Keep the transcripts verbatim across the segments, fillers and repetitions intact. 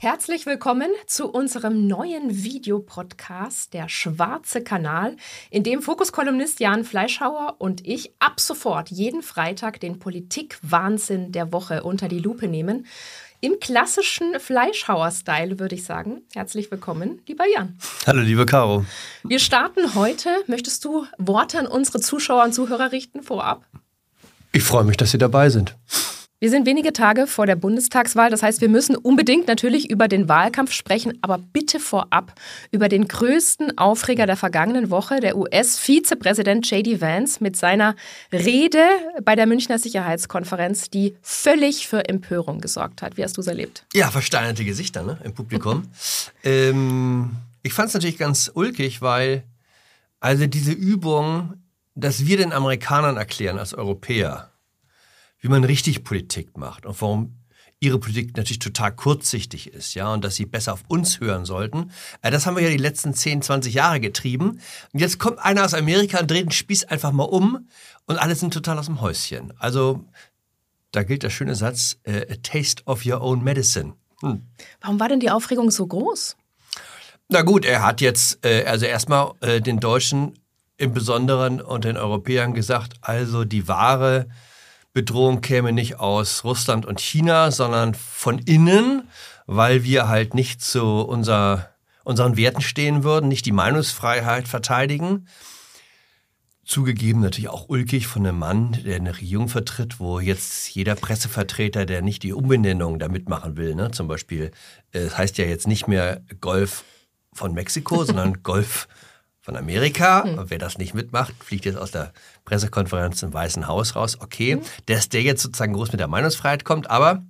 Herzlich willkommen zu unserem neuen Videopodcast, der Schwarze Kanal, in dem Fokus-Kolumnist Jan Fleischhauer und ich ab sofort jeden Freitag den Politik-Wahnsinn der Woche unter die Lupe nehmen. Im klassischen Fleischhauer-Style, würde ich sagen. Herzlich willkommen, lieber Jan. Hallo, liebe Caro. Wir starten heute. Möchtest du Worte an unsere Zuschauer und Zuhörer richten vorab? Ich freue mich, dass Sie dabei sind. Wir sind wenige Tage vor der Bundestagswahl, das heißt, wir müssen unbedingt natürlich über den Wahlkampf sprechen, aber bitte vorab über den größten Aufreger der vergangenen Woche, der U S-Vizepräsident J D Vance mit seiner Rede bei der Münchner Sicherheitskonferenz, die völlig für Empörung gesorgt hat. Wie hast du es erlebt? Ja, versteinerte Gesichter, ne, im Publikum. ähm, ich fand es natürlich ganz ulkig, weil also diese Übung, dass wir den Amerikanern erklären als Europäer, wie man richtig Politik macht und warum ihre Politik natürlich total kurzsichtig ist, ja, und dass sie besser auf uns hören sollten. Das haben wir ja die letzten zehn, zwanzig Jahre getrieben. Und jetzt kommt einer aus Amerika und dreht den Spieß einfach mal um und alle sind total aus dem Häuschen. Also da gilt der schöne Satz, a taste of your own medicine. Hm. Warum war denn die Aufregung so groß? Na gut, er hat jetzt äh, also erstmal äh, den Deutschen im Besonderen und den Europäern gesagt, also die wahre Bedrohung käme nicht aus Russland und China, sondern von innen, weil wir halt nicht zu unser, unseren Werten stehen würden, nicht die Meinungsfreiheit verteidigen. Zugegeben natürlich auch ulkig von einem Mann, der eine Regierung vertritt, wo jetzt jeder Pressevertreter, der nicht die Umbenennung da mitmachen will, ne, zum Beispiel, es heißt ja jetzt nicht mehr Golf von Mexiko, sondern Golf von Amerika. Mhm. Wer das nicht mitmacht, fliegt jetzt aus der Pressekonferenz im Weißen Haus raus. Okay, mhm. dass der jetzt sozusagen groß mit der Meinungsfreiheit kommt, aber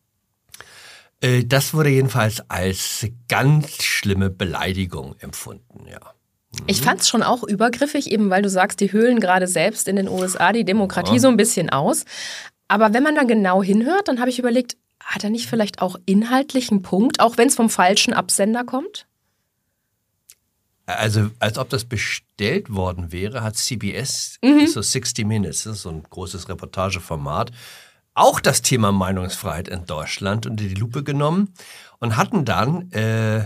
äh, das wurde jedenfalls als ganz schlimme Beleidigung empfunden, ja. Mhm. Ich fand es schon auch übergriffig, eben weil du sagst, die höhlen gerade selbst in den U S A die Demokratie ja. so ein bisschen aus. Aber wenn man dann genau hinhört, dann habe ich überlegt, hat er nicht vielleicht auch inhaltlich einen Punkt, auch wenn es vom falschen Absender kommt? Also, als ob das bestellt worden wäre, hat C B S, mhm. so sixty minutes, das ist so ein großes Reportageformat, auch das Thema Meinungsfreiheit in Deutschland unter die Lupe genommen und hatten dann äh,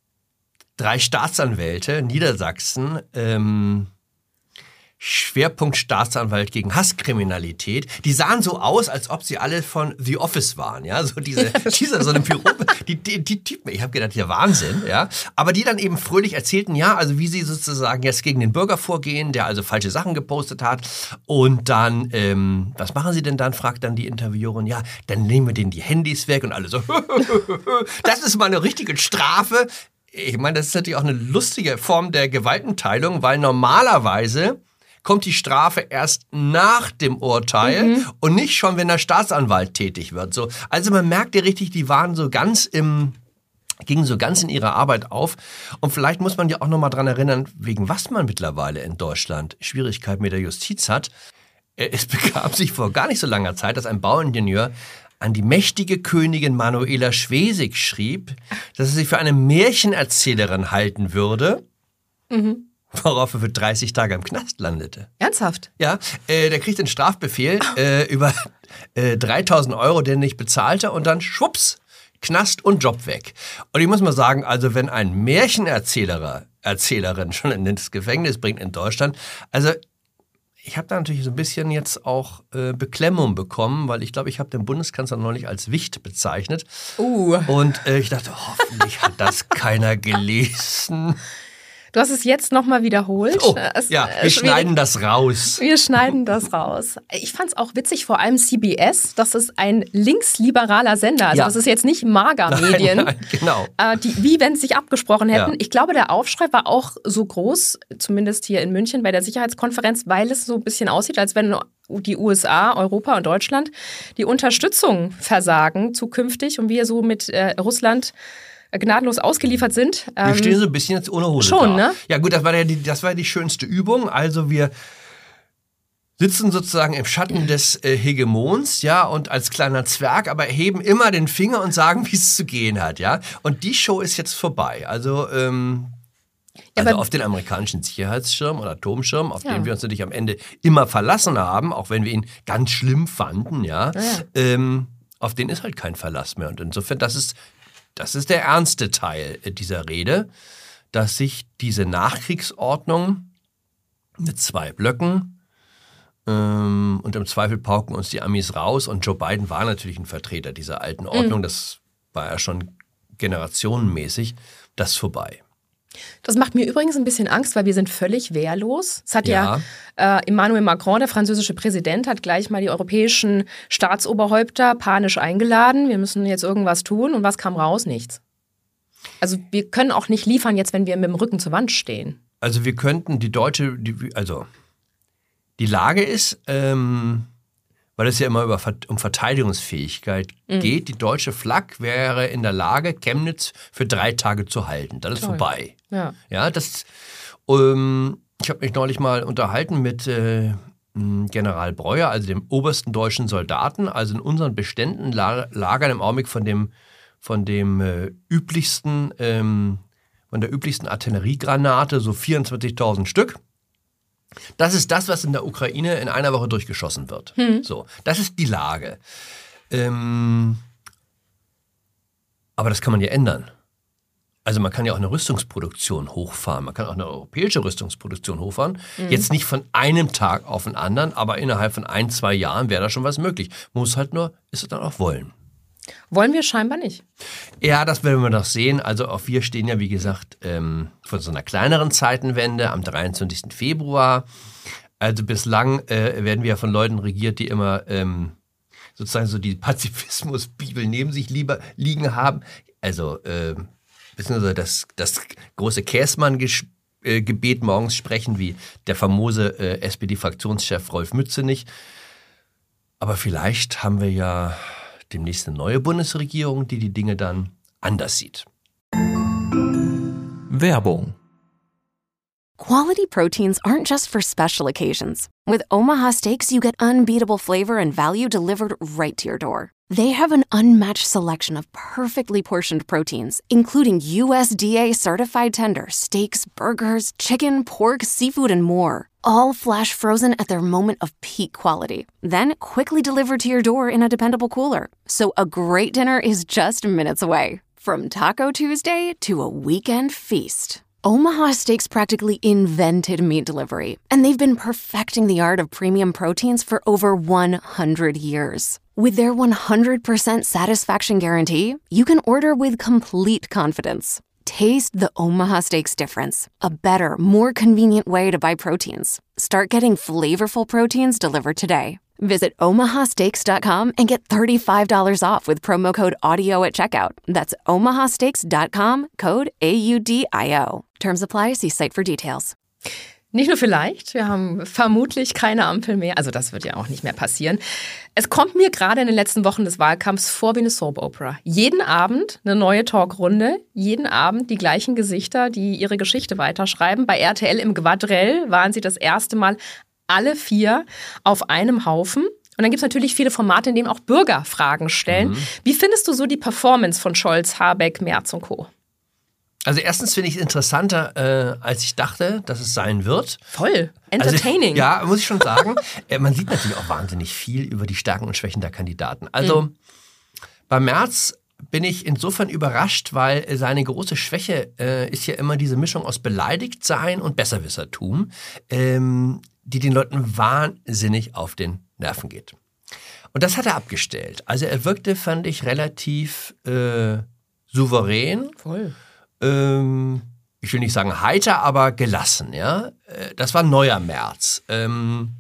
drei Staatsanwälte, Niedersachsen, ähm, Schwerpunkt Staatsanwalt gegen Hasskriminalität. Die sahen so aus, als ob sie alle von The Office waren, ja, so diese, diese so eine Büro, die, die, die Typen. Ich habe gedacht, ja Wahnsinn, ja. Aber die dann eben fröhlich erzählten, ja, also wie sie sozusagen jetzt gegen den Bürger vorgehen, der also falsche Sachen gepostet hat. Und dann, ähm, was machen sie denn dann? Fragt dann die Interviewerin. Ja, dann nehmen wir denen die Handys weg und alle so. Das ist mal eine richtige Strafe. Ich meine, das ist natürlich auch eine lustige Form der Gewaltenteilung, weil normalerweise kommt die Strafe erst nach dem Urteil mhm. und nicht schon, wenn der Staatsanwalt tätig wird. So, also man merkt ja richtig, die waren so ganz im, gingen so ganz in ihrer Arbeit auf. Und vielleicht muss man ja auch noch mal dran erinnern, wegen was man mittlerweile in Deutschland Schwierigkeiten mit der Justiz hat. Es begab sich vor gar nicht so langer Zeit, dass ein Bauingenieur an die mächtige Königin Manuela Schwesig schrieb, dass er sich für eine Märchenerzählerin halten würde. Mhm. Worauf er für dreißig Tage im Knast landete. Ernsthaft? Ja, äh, der kriegt den Strafbefehl äh, über äh, dreitausend Euro, den er nicht bezahlte und dann schwupps, Knast und Job weg. Und ich muss mal sagen, also wenn ein Märchenerzähler, Erzählerin schon ins Gefängnis bringt in Deutschland, also ich habe da natürlich so ein bisschen jetzt auch äh, Beklemmung bekommen, weil ich glaube, ich habe den Bundeskanzler neulich als Wicht bezeichnet. Uh. Und äh, ich dachte, hoffentlich hat das keiner gelesen. Du hast es jetzt nochmal wiederholt. Oh, es, ja, wir schneiden das raus. Wir schneiden das raus. Ich fand es auch witzig, vor allem C B S, das ist ein linksliberaler Sender. Also ja. das ist jetzt nicht Maga-Medien, nein, nein, genau. äh, die, wie wenn sie sich abgesprochen hätten. Ja. Ich glaube, der Aufschrei war auch so groß, zumindest hier in München bei der Sicherheitskonferenz, weil es so ein bisschen aussieht, als wenn die U S A, Europa und Deutschland die Unterstützung versagen zukünftig und wir so mit äh, Russland gnadenlos ausgeliefert sind. Wir ähm, stehen so ein bisschen jetzt ohne Hose schon, da. Ne? Ja gut, das war ja die, das war die schönste Übung. Also wir sitzen sozusagen im Schatten des äh, Hegemons, ja, und als kleiner Zwerg, aber heben immer den Finger und sagen, wie es zu gehen hat, ja. Und die Show ist jetzt vorbei. Also ähm, Ja, also auf den amerikanischen Sicherheitsschirm oder Atomschirm, auf ja. den wir uns natürlich am Ende immer verlassen haben, auch wenn wir ihn ganz schlimm fanden, ja, ja. Ähm, auf den ist halt kein Verlass mehr. Und insofern, das ist das ist der ernste Teil dieser Rede, dass sich diese Nachkriegsordnung mit zwei Blöcken ähm, und im Zweifel pauken uns die Amis raus und Joe Biden war natürlich ein Vertreter dieser alten Ordnung, mhm. das war ja schon generationenmäßig, das ist vorbei. Das macht mir übrigens ein bisschen Angst, weil wir sind völlig wehrlos. Es hat ja, ja äh, Emmanuel Macron, der französische Präsident, hat gleich mal die europäischen Staatsoberhäupter panisch eingeladen. Wir müssen jetzt irgendwas tun. Und was kam raus? Nichts. Also wir können auch nicht liefern jetzt, wenn wir mit dem Rücken zur Wand stehen. Also wir könnten die deutsche, die, also die Lage ist, ähm, weil es ja immer über, um Verteidigungsfähigkeit mhm. geht, die deutsche Flak wäre in der Lage, Chemnitz für drei Tage zu halten. Dann ist Toll. vorbei. Ja, ja das, ähm, ich habe mich neulich mal unterhalten mit äh, General Breuer, also dem obersten deutschen Soldaten. Also in unseren Beständen lagern im Augenblick von dem, von dem äh, üblichsten, ähm, von der üblichsten Artilleriegranate so vierundzwanzigtausend Stück. Das ist das, was in der Ukraine in einer Woche durchgeschossen wird. Hm. So, das ist die Lage. Ähm, aber das kann man ja ändern. Also man kann ja auch eine Rüstungsproduktion hochfahren. Man kann auch eine europäische Rüstungsproduktion hochfahren. Mhm. Jetzt nicht von einem Tag auf den anderen, aber innerhalb von ein, zwei Jahren wäre da schon was möglich. Man muss halt nur, ist es dann auch wollen. Wollen wir scheinbar nicht. Ja, das werden wir noch sehen. Also auch wir stehen ja, wie gesagt, ähm, vor so einer kleineren Zeitenwende am dreiundzwanzigsten Februar. Also bislang äh, werden wir ja von Leuten regiert, die immer ähm, sozusagen so die Pazifismus-Bibel neben sich lieber liegen haben. Also äh, beziehungsweise das, das große Käßmann-Gebet morgens sprechen, wie der famose äh, S P D-Fraktionschef Rolf Mützenich. Aber vielleicht haben wir ja demnächst eine neue Bundesregierung, die die Dinge dann anders sieht. Werbung. Quality proteins aren't just for special occasions. With Omaha Steaks, you get unbeatable flavor and value delivered right to your door. They have an unmatched selection of perfectly portioned proteins, including U S D A-certified tender steaks, burgers, chicken, pork, seafood, and more. All flash frozen at their moment of peak quality. Then quickly delivered to your door in a dependable cooler. So a great dinner is just minutes away. From Taco Tuesday to a weekend feast. Omaha Steaks practically invented meat delivery, and they've been perfecting the art of premium proteins for over one hundred years. With their one hundred percent satisfaction guarantee, you can order with complete confidence. Taste the Omaha Steaks difference. A better, more convenient way to buy proteins. Start getting flavorful proteins delivered today. Visit omaha steaks dot com and get thirty-five dollars off with promo code AUDIO at checkout. That's omaha steaks dot com, code A U D I O. Terms apply, see site for details. Nicht nur vielleicht, wir haben vermutlich keine Ampel mehr. Also das wird ja auch nicht mehr passieren. Es kommt mir gerade in den letzten Wochen des Wahlkampfs vor wie eine Soap-Opera. Jeden Abend eine neue Talkrunde, jeden Abend die gleichen Gesichter, die ihre Geschichte weiterschreiben. Bei R T L im Quadrell waren sie das erste Mal alle vier auf einem Haufen. Und dann gibt es natürlich viele Formate, in denen auch Bürger Fragen stellen. Mhm. Wie findest du so die Performance von Scholz, Habeck, Merz und Co.? Also erstens finde ich es interessanter, äh, als ich dachte, dass es sein wird. Voll. Entertaining. Also, ja, muss ich schon sagen. äh, man sieht natürlich auch wahnsinnig viel über die Stärken und Schwächen der Kandidaten. Also mhm. bei Merz bin ich insofern überrascht, weil seine große Schwäche äh, ist ja immer diese Mischung aus Beleidigtsein und Besserwissertum, ähm, die den Leuten wahnsinnig auf den Nerven geht. Und das hat er abgestellt. Also er wirkte, fand ich, relativ äh, souverän. Voll. Ähm, ich will nicht sagen heiter, aber gelassen. Ja, das war ein neuer Merz. Ähm,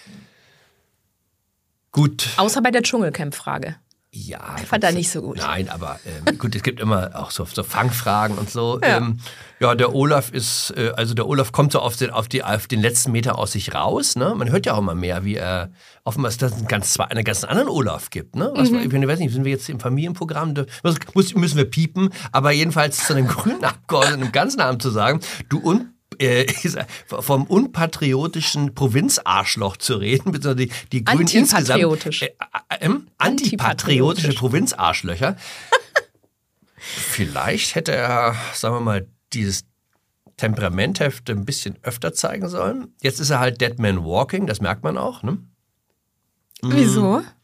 gut. Außer bei der Dschungelcamp-Frage. Ja. Ich fand er nicht so gut. Nein, aber ähm, gut, es gibt immer auch so, so Fangfragen und so. Ja. Ähm, ja, der Olaf ist, äh, also der Olaf kommt so auf den, auf, die, auf den letzten Meter aus sich raus. Ne? Man hört ja auch immer mehr, wie er offenbar, dass es einen ganz, einen ganz anderen Olaf gibt. Ne? Was, mhm. Ich weiß nicht, sind wir jetzt im Familienprogramm? Das muss, müssen wir piepen. Aber jedenfalls zu einem grünen Abgeordneten im ganzen Namen zu sagen, du und Äh, vom unpatriotischen Provinzarschloch zu reden, beziehungsweise die, die Grünen insgesamt äh, äh, äh, antipatriotische Provinzarschlöcher. Vielleicht hätte er, sagen wir mal, dieses Temperamentheft ein bisschen öfter zeigen sollen. Jetzt ist er halt Dead Man Walking, das merkt man auch. Ne? Wieso?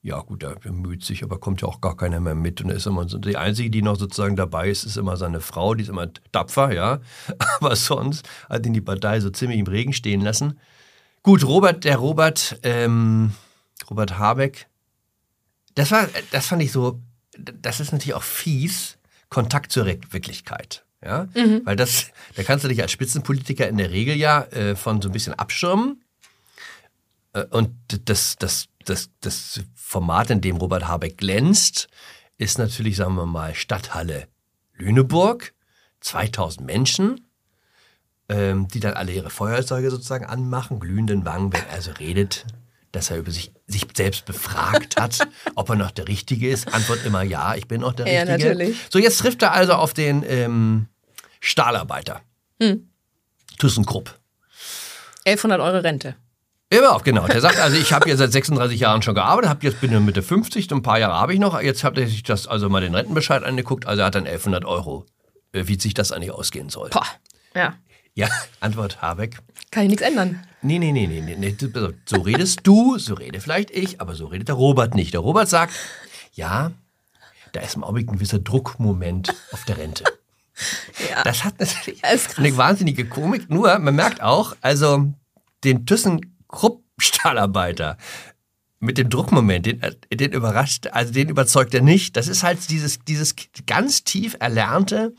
ja gut, er bemüht sich, aber kommt ja auch gar keiner mehr mit. Und er ist immer so, die Einzige, die noch sozusagen dabei ist, ist immer seine Frau, die ist immer tapfer, ja. Aber sonst hat ihn die Partei so ziemlich im Regen stehen lassen. Gut, Robert, der Robert, ähm, Robert Habeck, das war, das fand ich so, das ist natürlich auch fies, Kontakt zur Wirklichkeit. Ja? Mhm. Weil das, da kannst du dich als Spitzenpolitiker in der Regel ja äh, von so ein bisschen abschirmen. Äh, und das, das, das, das Format, in dem Robert Habeck glänzt, ist natürlich, sagen wir mal, Stadthalle Lüneburg, zweitausend Menschen, ähm, die dann alle ihre Feuerzeuge sozusagen anmachen, glühenden Wangen, wenn er so redet, dass er über sich, sich selbst befragt hat, ob er noch der Richtige ist. Antwort immer ja, ich bin noch der ja, Richtige. Natürlich. So, jetzt trifft er also auf den ähm, Stahlarbeiter, hm. ThyssenKrupp. elfhundert Euro Rente. Ja, genau. Der sagt, also ich habe ja seit sechsunddreißig Jahren schon gearbeitet, hab jetzt bin ich Mitte fünfzig, ein paar Jahre habe ich noch. Jetzt hat er sich das also mal den Rentenbescheid angeguckt, also er hat dann elfhundert Euro. Wie sich das eigentlich ausgehen soll. Boah, ja. Ja, Antwort Habeck. Kann ich nichts ändern. Nee, nee, nee, nee, nee. So redest du, so rede vielleicht ich, aber so redet der Robert nicht. Der Robert sagt, ja, da ist im Augenblick ein gewisser Druckmoment auf der Rente. Ja. Das hat natürlich das eine wahnsinnige Komik. Nur, man merkt auch, also den ThyssenKrupp-Stahlarbeiter mit dem Druckmoment, den, den überrascht, also den überzeugt er nicht. Das ist halt dieses, dieses ganz tief erlernte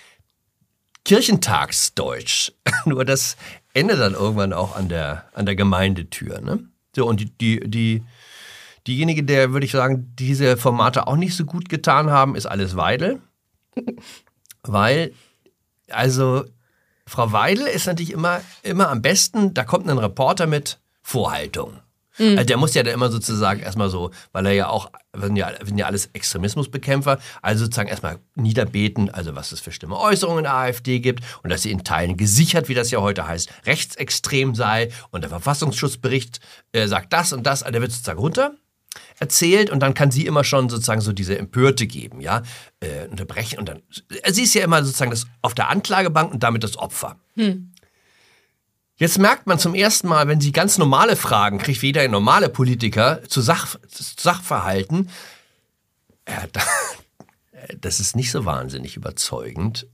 Kirchentagsdeutsch. Nur das endet dann irgendwann auch an der, an der Gemeindetür. Ne? So, und die, die, die, diejenige, der, würde ich sagen, diese Formate auch nicht so gut getan haben, ist Alice Weidel. Weil, also, Frau Weidel ist natürlich immer, immer am besten, da kommt ein Reporter mit Vorhaltung. Mhm. Also der muss ja dann immer sozusagen erstmal so, weil er ja auch, wir sind ja, wir sind ja alles Extremismusbekämpfer, also sozusagen erstmal niederbeten, also was es für schlimme Äußerungen in der AfD gibt und dass sie in Teilen gesichert, wie das ja heute heißt, rechtsextrem sei und der Verfassungsschutzbericht äh, sagt das und das, also der wird sozusagen runter erzählt und dann kann sie immer schon sozusagen so diese Empörte geben, ja, äh, unterbrechen und dann, sie ist ja immer sozusagen das auf der Anklagebank und damit das Opfer. Hm. Jetzt merkt man zum ersten Mal, wenn sie ganz normale Fragen kriegt, wie jeder normale Politiker, zu, Sach, zu Sachverhalten, ja, das ist nicht so wahnsinnig überzeugend.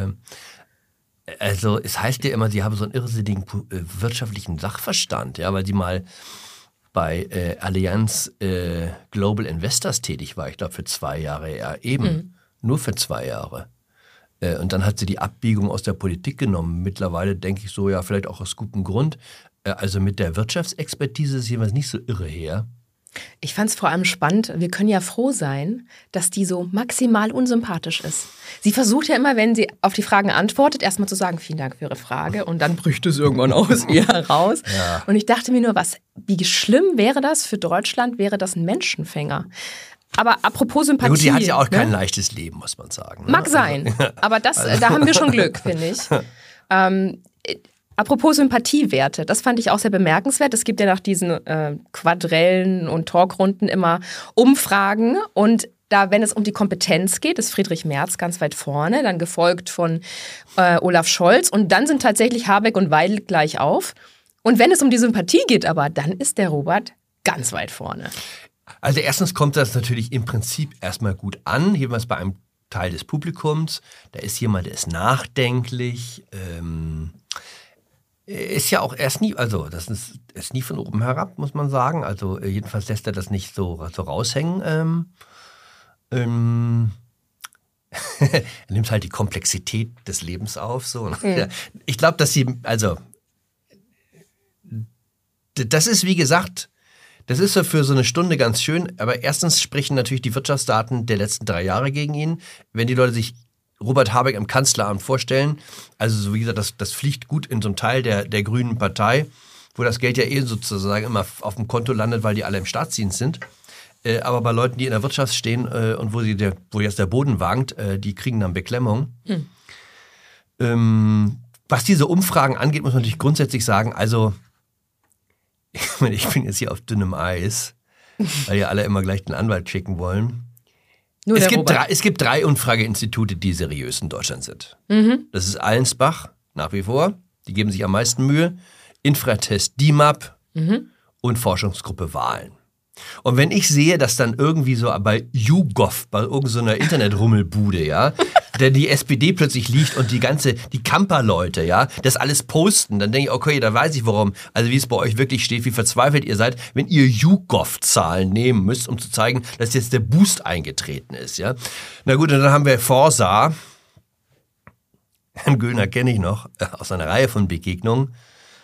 Also es heißt ja immer, sie habe so einen irrsinnigen wirtschaftlichen Sachverstand, ja, weil sie mal bei äh, Allianz äh, Global Investors tätig war, ich glaube für zwei Jahre, ja eben, mhm. nur für zwei Jahre. Und dann hat sie die Abbiegung aus der Politik genommen. Mittlerweile denke ich so, ja, vielleicht auch aus gutem Grund. Also mit der Wirtschaftsexpertise ist jeweils nicht so irre her. Ich fand es vor allem spannend, wir können ja froh sein, dass die so maximal unsympathisch ist. Sie versucht ja immer, wenn sie auf die Fragen antwortet, erstmal zu sagen, vielen Dank für Ihre Frage und dann bricht es irgendwann aus ihr heraus. Ja. Und ich dachte mir nur, was, wie schlimm wäre das für Deutschland, wäre das ein Menschenfänger. Aber apropos Sympathie. Ja gut, die hat ja auch ne? kein leichtes Leben, muss man sagen. Ne? Mag sein, also, aber das, also. da haben wir schon Glück, finde ich. Ähm, apropos Sympathiewerte, das fand ich auch sehr bemerkenswert. Es gibt ja nach diesen äh, Quadrellen und Talkrunden immer Umfragen und da, wenn es um die Kompetenz geht, ist Friedrich Merz ganz weit vorne, dann gefolgt von äh, Olaf Scholz und dann sind tatsächlich Habeck und Weidel gleich auf. Und wenn es um die Sympathie geht, aber dann ist der Robert ganz weit vorne. Also erstens kommt das natürlich im Prinzip erstmal gut an, jeweils bei einem Teil des Publikums. Da ist jemand, der ist nachdenklich, ähm, ist ja auch erst nie, also das ist, ist nie von oben herab, muss man sagen. Also jedenfalls lässt er das nicht so, so raushängen. Ähm, ähm, er nimmt halt die Komplexität des Lebens auf. So. Mhm. Ich glaube, dass sie, also das ist wie gesagt, das ist ja für so eine Stunde ganz schön, aber erstens sprechen natürlich die Wirtschaftsdaten der letzten drei Jahre gegen ihn. Wenn die Leute sich Robert Habeck im Kanzleramt vorstellen, also so wie gesagt, das, das fliegt gut in so einem Teil der, der Grünen Partei, wo das Geld ja eh sozusagen immer auf dem Konto landet, weil die alle im Staatsdienst sind. Äh, aber bei Leuten, die in der Wirtschaft stehen äh, und wo, sie der, wo jetzt der Boden wankt, äh, die kriegen dann Beklemmung. Hm. Ähm, was diese Umfragen angeht, muss man natürlich grundsätzlich sagen, also ich meine, ich bin jetzt hier auf dünnem Eis, weil ja alle immer gleich den Anwalt schicken wollen. Nur es, gibt drei, es gibt drei Umfrageinstitute, die seriös in Deutschland sind. Mhm. Das ist Allensbach, nach wie vor. Die geben sich am meisten Mühe. Infratest D I M A P mhm. und Forschungsgruppe Wahlen. Und wenn ich sehe, dass dann irgendwie so bei YouGov, bei irgendeiner Internetrummelbude, ja, der die S P D plötzlich liegt und die ganze, die Camper-Leute, ja, das alles posten, dann denke ich, okay, da weiß ich warum, also wie es bei euch wirklich steht, wie verzweifelt ihr seid, wenn ihr YouGov-Zahlen nehmen müsst, um zu zeigen, dass jetzt der Boost eingetreten ist, ja. Na gut, und dann haben wir Forsa. Herrn Göhner kenne ich noch, aus einer Reihe von Begegnungen.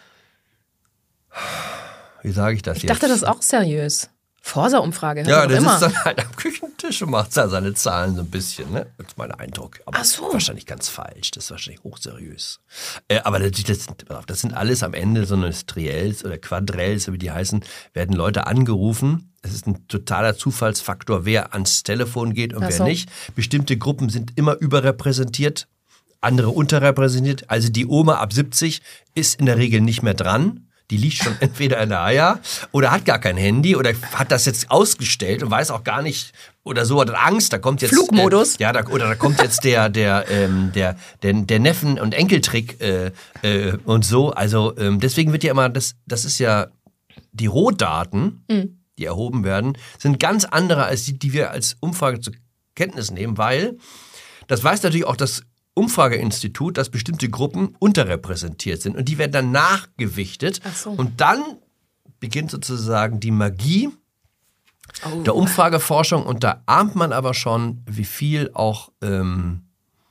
Wie sage ich das ich jetzt? Ich dachte, das ist auch seriös. Forsa-Umfrage. Ja, der immer. sitzt dann halt am Küchentisch und macht da seine Zahlen so ein bisschen, ne? Das ist mein Eindruck. Aber Ach so. wahrscheinlich ganz falsch. Das ist wahrscheinlich hochseriös. Äh, aber das, das, das sind alles am Ende so eine Triels oder Quadrels, wie die heißen, werden Leute angerufen. Es ist ein totaler Zufallsfaktor, wer ans Telefon geht und Ach wer so. nicht. Bestimmte Gruppen sind immer überrepräsentiert, andere unterrepräsentiert. Also die Oma ab siebzig ist in der Regel nicht mehr dran. Die liegt schon entweder in der Eier oder hat gar kein Handy oder hat das jetzt ausgestellt und weiß auch gar nicht oder so, hat Angst, da kommt jetzt Flugmodus. Äh, ja, da, oder da kommt jetzt der der ähm, der, der der Neffen- und Enkeltrick äh, äh, und so. Also ähm, deswegen wird ja immer das das ist ja die Rohdaten, mhm. die erhoben werden, sind ganz andere als die, die wir als Umfrage zur Kenntnis nehmen, weil das weiß natürlich auch das Umfrageinstitut, dass bestimmte Gruppen unterrepräsentiert sind und die werden dann nachgewichtet. Ach so. Und dann beginnt sozusagen die Magie oh. der Umfrageforschung und da ahnt man aber schon, wie viel auch ähm,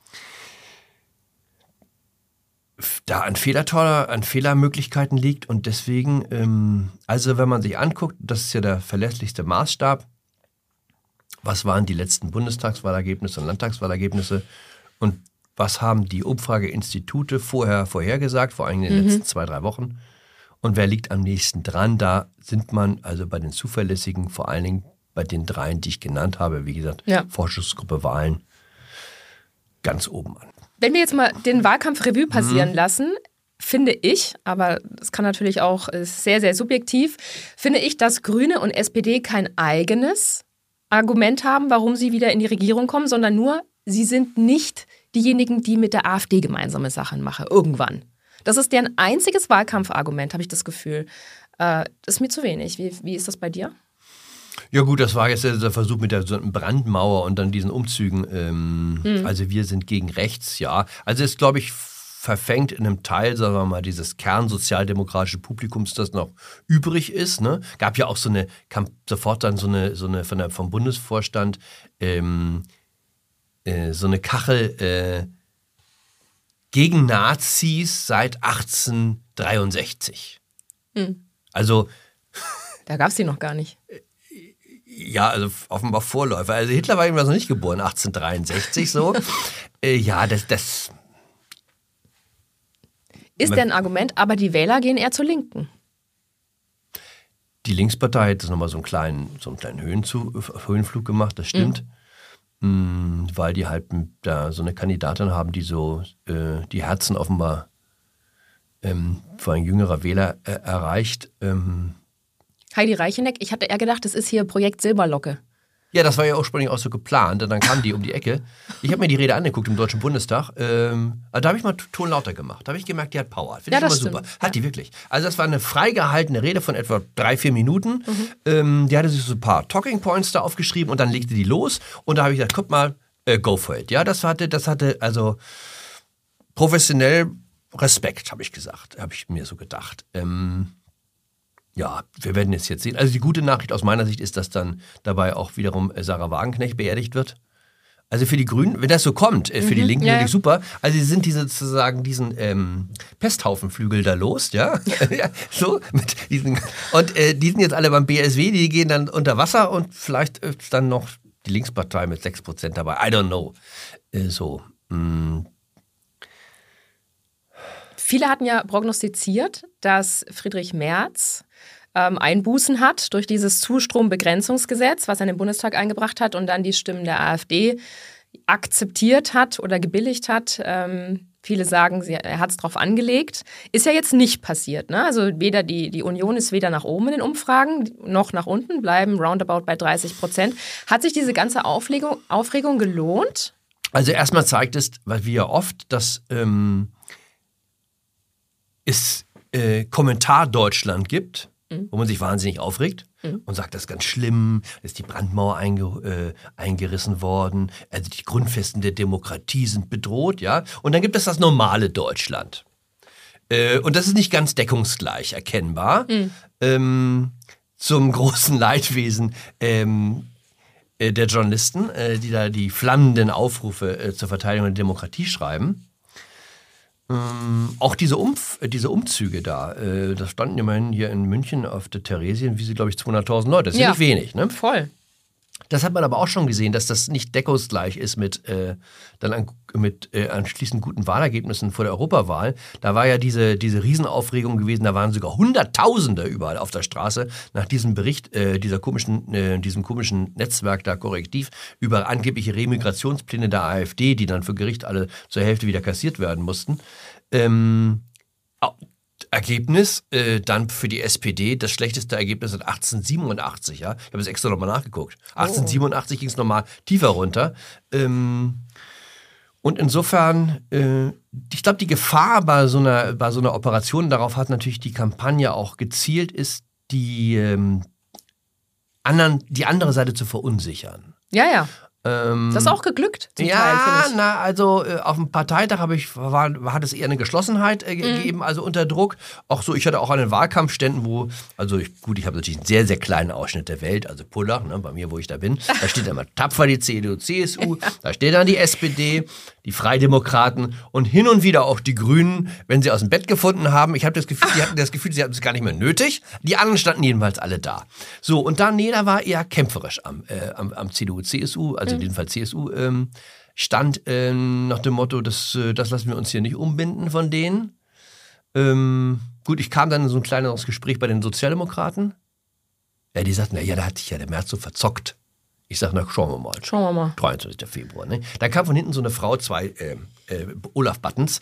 da an, Fehlertor, an Fehlermöglichkeiten liegt und deswegen, ähm, also wenn man sich anguckt, das ist ja der verlässlichste Maßstab, was waren die letzten Bundestagswahlergebnisse und Landtagswahlergebnisse und was haben die Umfrageinstitute vorher vorhergesagt, vor allem in den mhm. letzten zwei, drei Wochen? Und wer liegt am nächsten dran? Da sind man also bei den zuverlässigen, vor allen Dingen bei den dreien, die ich genannt habe, wie gesagt, ja. Forschungsgruppe Wahlen, ganz oben an. Wenn wir jetzt mal den Wahlkampf Revue passieren mhm. lassen, finde ich, aber das kann natürlich auch ist sehr, sehr subjektiv, finde ich, dass Grüne und S P D kein eigenes Argument haben, warum sie wieder in die Regierung kommen, sondern nur, sie sind nicht diejenigen, die mit der AfD gemeinsame Sachen machen, irgendwann. Das ist deren einziges Wahlkampfargument, habe ich das Gefühl. Äh, das ist mir zu wenig. Wie, wie ist das bei dir? Ja gut, das war jetzt der Versuch mit der so Brandmauer und dann diesen Umzügen. Ähm, hm. Also wir sind gegen rechts, ja. Also es glaube ich verfängt in einem Teil, sagen wir mal, dieses kernsozialdemokratische Publikums, das noch übrig ist. Ne? Gab ja auch so eine, kam sofort dann so eine, so eine von der, vom Bundesvorstand, ähm, so eine Kachel äh, gegen Nazis seit achtzehnhundertdreiundsechzig. Hm. Also da gab es die noch gar nicht. Ja, also offenbar Vorläufer. Also Hitler war eben noch nicht geboren, achtzehnhundertdreiundsechzig so. äh, ja, das... das ist denn ein Argument, aber die Wähler gehen eher zur Linken. Die Linkspartei hat nochmal so einen kleinen, so einen kleinen Höhenzu, Höhenflug gemacht, das stimmt. Mhm. Weil die halt da so eine Kandidatin haben, die so äh, die Herzen offenbar ähm, für ein jüngerer Wähler äh, erreicht. Ähm. Heidi Reicheneck, ich hatte eher gedacht, das ist hier Projekt Silberlocke. Ja, das war ja ursprünglich auch so geplant. Und dann kam die um die Ecke. Ich habe mir die Rede angeguckt im Deutschen Bundestag. Ähm, da habe ich mal Ton lauter gemacht. Da habe ich gemerkt, die hat Power. Finde ja, ich immer super. Stimmt. Hat ja. die wirklich. Also das war eine frei gehaltene Rede von etwa drei, vier Minuten. Mhm. Ähm, die hatte sich so ein paar Talking Points da aufgeschrieben und dann legte die los. Und da habe ich gesagt, guck mal, äh, go for it. Ja, das hatte, das hatte also professionell Respekt, habe ich gesagt. Habe ich mir so gedacht. Ähm, Ja, wir werden es jetzt sehen. Also die gute Nachricht aus meiner Sicht ist, dass dann dabei auch wiederum Sarah Wagenknecht beerdigt wird. Also für die Grünen, wenn das so kommt, für mhm, die Linken ja. natürlich super. Also sie sind diese sozusagen diesen ähm, Pesthaufenflügel da los, ja, ja so mit diesen und äh, die sind jetzt alle beim B S W, die gehen dann unter Wasser und vielleicht ist dann noch die Linkspartei mit sechs Prozent dabei. I don't know. Äh, so. Mh. Viele hatten ja prognostiziert, dass Friedrich Merz ähm, Einbußen hat durch dieses Zustrombegrenzungsgesetz, was er in den Bundestag eingebracht hat und dann die Stimmen der AfD akzeptiert hat oder gebilligt hat. Ähm, viele sagen, sie, er hat es drauf angelegt. Ist ja jetzt nicht passiert. Ne? Also weder die, die Union ist weder nach oben in den Umfragen noch nach unten, bleiben roundabout bei dreißig Prozent. Hat sich diese ganze Aufregung, Aufregung gelohnt? Also erstmal zeigt es, weil wir ja oft, dass ähm, es äh, Kommentar-Deutschland gibt, mhm. wo man sich wahnsinnig aufregt. mhm. und sagt, das ist ganz schlimm, ist die Brandmauer einge, äh, eingerissen worden, also die Grundfesten der Demokratie sind bedroht, ja. Und dann gibt es das normale Deutschland. Äh, und das ist nicht ganz deckungsgleich erkennbar. Mhm. Ähm, zum großen Leidwesen ähm, äh, der Journalisten, äh, die da die flammenden Aufrufe äh, zur Verteidigung der Demokratie schreiben. Ähm, auch diese, Umf diese Umzüge da, äh, das standen immerhin hier in München auf der Theresienwiese, glaube ich, zweihunderttausend Leute. Das ist ja nicht wenig, ne? Voll. Das hat man aber auch schon gesehen, dass das nicht deckungsgleich ist mit, äh, dann an, mit äh, anschließend guten Wahlergebnissen vor der Europawahl. Da war ja diese, diese Riesenaufregung gewesen, da waren sogar Hunderttausende überall auf der Straße nach diesem Bericht, äh, dieser komischen, äh, diesem komischen Netzwerk da Korrektiv über angebliche Remigrationspläne der AfD, die dann vor Gericht alle zur Hälfte wieder kassiert werden mussten. Ähm, Ergebnis, äh, dann für die S P D das schlechteste Ergebnis seit achtzehnhundertsiebenundachtzig. Ja? Ich habe es extra nochmal nachgeguckt. achtzehnhundertsiebenundachtzig ging es nochmal tiefer runter. Ähm, und insofern, äh, ich glaube, die Gefahr bei so, einer, bei so einer Operation, darauf hat natürlich die Kampagne auch gezielt, ist, die, ähm, anderen, die andere Seite zu verunsichern. Ja, ja. Ähm, das ist auch geglückt zum ja, Teil, finde ich. na, also äh, auf dem Parteitag habe ich, war, hat es eher eine Geschlossenheit äh, gegeben, mhm. also unter Druck. Auch so, ich hatte auch an den Wahlkampfständen, wo, also ich, gut, ich habe natürlich einen sehr, sehr kleinen Ausschnitt der Welt, also Pullach, ne, bei mir, wo ich da bin. Da steht immer tapfer die C D U, C S U, da steht dann die S P D, die Freidemokraten und hin und wieder auch die Grünen, wenn sie aus dem Bett gefunden haben. Ich habe das Gefühl, die hatten das Gefühl, sie hatten es gar nicht mehr nötig. Die anderen standen jedenfalls alle da. So, und dann, nee, da war eher kämpferisch am, äh, am, am C D U, C S U, also in dem Fall C S U, ähm, stand ähm, nach dem Motto, das, äh, das lassen wir uns hier nicht umbinden von denen. Ähm, gut, ich kam dann in so ein kleineres Gespräch bei den Sozialdemokraten. Ja, die sagten, na ja, da hat sich ja der März so verzockt. Ich sag, na, schauen wir mal. Schauen wir mal. dreiundzwanzigsten Februar, ne? Da kam von hinten so eine Frau, zwei äh, äh, Olaf-Buttons.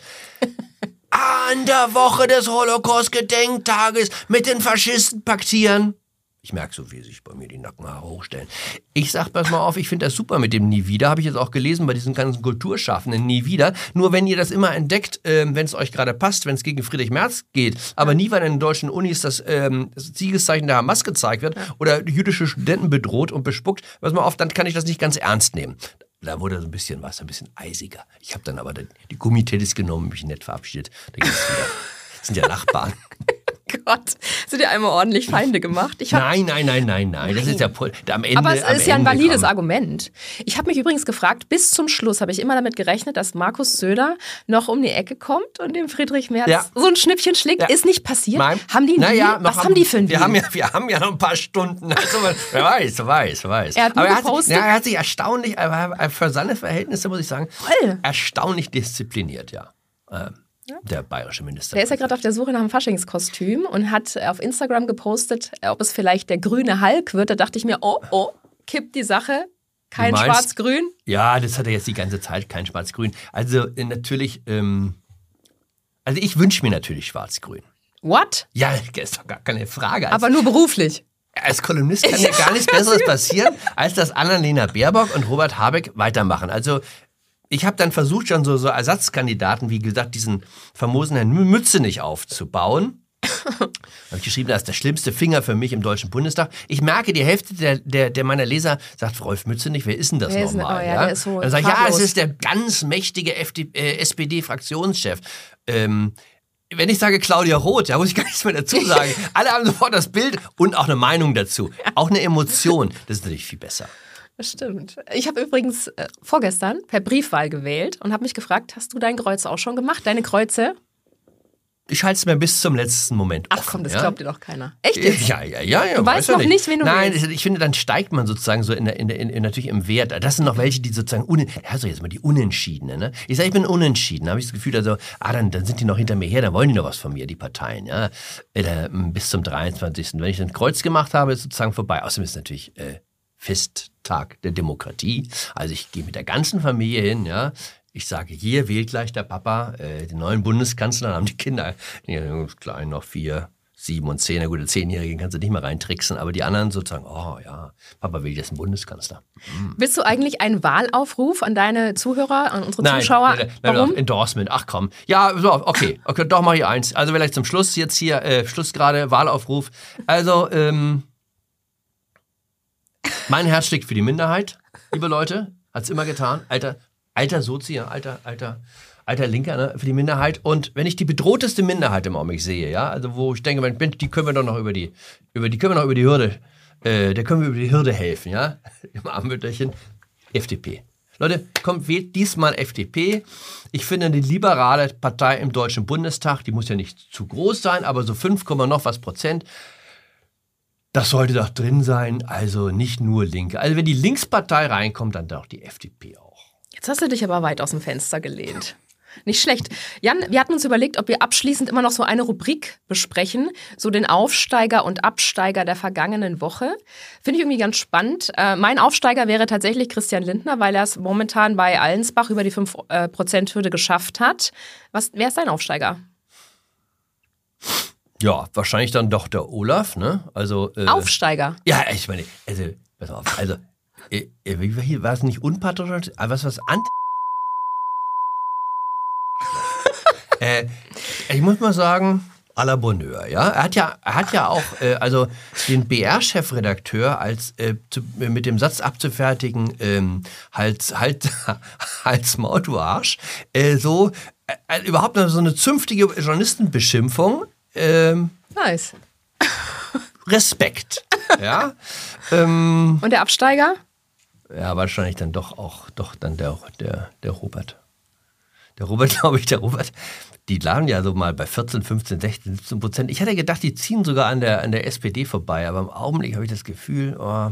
An der Woche des Holocaust-Gedenktages mit den Faschisten paktieren. Ich merke so, wie sich bei mir die Nackenhaare hochstellen. Ich sag, pass mal auf, ich finde das super mit dem Nie wieder. Habe ich jetzt auch gelesen bei diesen ganzen Kulturschaffenden Nie wieder. Nur wenn ihr das immer entdeckt, ähm, wenn es euch gerade passt, wenn es gegen Friedrich Merz geht, aber nie, wenn in den deutschen Unis das, ähm, das Siegeszeichen der Hamas gezeigt wird oder jüdische Studenten bedroht und bespuckt, pass mal auf, dann kann ich das nicht ganz ernst nehmen. Da wurde so ein bisschen was, ein bisschen eisiger. Ich habe dann aber die, die Gummitettis genommen, mich nett verabschiedet. Da geht's wieder. Das sind ja Nachbarn. Gott, sind dir einmal ordentlich Feinde gemacht? Ich hab, nein, nein, nein, nein, nein. Das ist ja am Ende. Aber es am ist ja ein Ende valides kam. Argument. Ich habe mich übrigens gefragt, bis zum Schluss habe ich immer damit gerechnet, dass Markus Söder noch um die Ecke kommt und dem Friedrich Merz ja. so ein Schnippchen schlägt. Ja. Ist nicht passiert. Nein. Haben die einen naja, Deal? Was haben, haben die für einen wir Deal? Haben ja, wir haben ja noch ein paar Stunden. Also, wer weiß, wer weiß, wer weiß. Er hat, Aber er hat, sich, ja, er hat sich erstaunlich, für seine Verhältnisse, muss ich sagen, Voll. erstaunlich diszipliniert, ja. Ähm. Der bayerische Minister. Der ist ja gerade auf der Suche nach einem Faschingskostüm und hat auf Instagram gepostet, ob es vielleicht der grüne Hulk wird. Da dachte ich mir, oh, oh, kippt die Sache. Kein Schwarz-Grün. Ja, das hat er jetzt die ganze Zeit, kein Schwarz-Grün. Also äh, natürlich, ähm, also ich wünsche mir natürlich Schwarz-Grün. What? Ja, das ist doch gar keine Frage. Als, Aber nur beruflich. Als Kolumnist kann ja gar nichts Besseres passieren, als dass Annalena Baerbock und Robert Habeck weitermachen. Also ich habe dann versucht, schon so, so Ersatzkandidaten, wie gesagt, diesen famosen Herrn Mützenich aufzubauen. habe ich geschrieben, das ist der schlimmste Finger für mich im Deutschen Bundestag. Ich merke, die Hälfte der, der, der meiner Leser sagt, Rolf Mützenich, wer ist denn das nochmal? Oh ja, der ist so dann sage ich, ja, es ist der ganz mächtige F D, äh, S P D-Fraktionschef. Ähm, wenn ich sage Claudia Roth, da muss ich gar nichts mehr dazu sagen. Alle haben sofort das Bild und auch eine Meinung dazu. Auch eine Emotion. Das ist natürlich viel besser. Das stimmt. Ich habe übrigens äh, vorgestern per Briefwahl gewählt und habe mich gefragt, hast du dein Kreuz auch schon gemacht? Deine Kreuze? Ich halte es mir bis zum letzten Moment offen. Ach komm, das ja? glaubt dir doch keiner. Echt jetzt? Ja, ja, ja. ja du weißt noch ja nicht, wen du Nein, willst. Nein, ich finde, dann steigt man sozusagen so in, der, in, der, in natürlich im Wert. Das sind noch welche, die sozusagen, un, ja, so jetzt mal die Unentschiedene. Ne? Ich sage, ich bin unentschieden. Da habe ich das Gefühl, also, ah, dann, dann sind die noch hinter mir her, dann wollen die noch was von mir, die Parteien. Ja? Äh, bis zum dreiundzwanzigsten Wenn ich ein Kreuz gemacht habe, ist sozusagen vorbei. Außerdem ist es natürlich äh, Festtag der Demokratie. Also ich gehe mit der ganzen Familie hin, ja. Ich sage, hier wählt gleich der Papa äh, den neuen Bundeskanzler. Dann haben die Kinder, die kleinen noch vier, sieben und zehn. Na gut, der Zehnjährigen kannst du nicht mehr reintricksen. Aber die anderen sozusagen, oh ja, Papa wählt jetzt einen Bundeskanzler. Hm. Willst du eigentlich einen Wahlaufruf an deine Zuhörer, an unsere nein, Zuschauer? Nein, nein, Warum? Nein, Endorsement, ach komm. Ja, so, okay, okay, doch mal hier eins. Also vielleicht zum Schluss jetzt hier, äh, Schluss gerade, Wahlaufruf. Also, ähm, Mein Herz schlägt für die Minderheit, liebe Leute. Hat's immer getan. Alter, alter Sozi, alter, alter, alter Linker, ne, für die Minderheit. Und wenn ich die bedrohteste Minderheit im Augenblick sehe, ja, also wo ich denke, Mensch, die können wir doch noch über die, über die können wir noch über die Hürde, äh, der können wir über die Hürde helfen, ja, im Armwürterchen, F D P. Leute, kommt, wählt diesmal F D P. Ich finde, die liberale Partei im Deutschen Bundestag, die muss ja nicht zu groß sein, aber so fünf, noch was Prozent, das sollte doch drin sein. Also nicht nur Linke. Also wenn die Linkspartei reinkommt, dann doch die F D P auch. Jetzt hast du dich aber weit aus dem Fenster gelehnt. Nicht schlecht. Jan, wir hatten uns überlegt, ob wir abschließend immer noch so eine Rubrik besprechen, so den Aufsteiger und Absteiger der vergangenen Woche. Finde ich irgendwie ganz spannend. Äh, mein Aufsteiger wäre tatsächlich Christian Lindner, weil er es momentan bei Allensbach über die fünf Prozent Hürde geschafft hat. Was, wer ist dein Aufsteiger? Ja, wahrscheinlich dann doch der Olaf, ne? Also, äh, Aufsteiger? Ja, ich meine, also, pass auf, also, äh, wie war es nicht unpatriotisch? Was, was, anti- Äh, ich muss mal sagen, à la Bonheur, ja. Er hat ja, er hat ja auch, äh, also den B R-Chefredakteur als äh, zu, äh, mit dem Satz abzufertigen, ähm, Hals, halt, Hals, Maul, du Arsch, äh, so äh, überhaupt noch so eine zünftige Journalistenbeschimpfung. Ähm, nice. Respekt, ja. ähm, Und der Absteiger? Ja, wahrscheinlich dann doch auch, doch dann der, der, der Robert. Der Robert, glaube ich, der Robert, die lagen ja so mal bei vierzehn, fünfzehn, sechzehn, siebzehn Prozent. Ich hatte gedacht, die ziehen sogar an der, an der S P D vorbei, aber im Augenblick habe ich das Gefühl, oh,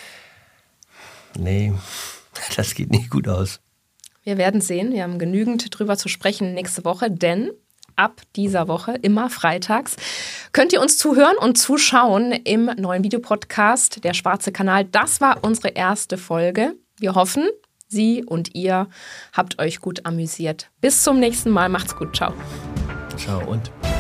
nee, das geht nicht gut aus. Wir werden sehen, wir haben genügend drüber zu sprechen nächste Woche, denn ab dieser Woche, immer freitags, könnt ihr uns zuhören und zuschauen im neuen Videopodcast Der Schwarze Kanal. Das war unsere erste Folge. Wir hoffen, Sie und ihr habt euch gut amüsiert. Bis zum nächsten Mal. Macht's gut. Ciao. Ciao und...